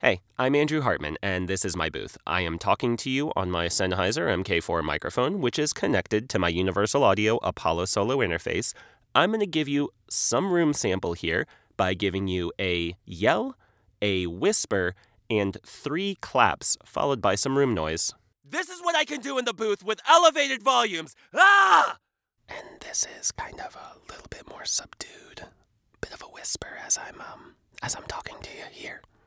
Hey, I'm Andrew Hartman, and this is my booth. I am talking to you on my Sennheiser MK4 microphone, which is connected to my Universal Audio Apollo Solo interface. I'm going to give you some room sample here by giving you a yell, a whisper, and 3 claps, followed by some room noise. This is what I can do in the booth with elevated volumes! Ah! And this is kind of a little bit more subdued. Bit of a whisper as I'm talking to you here.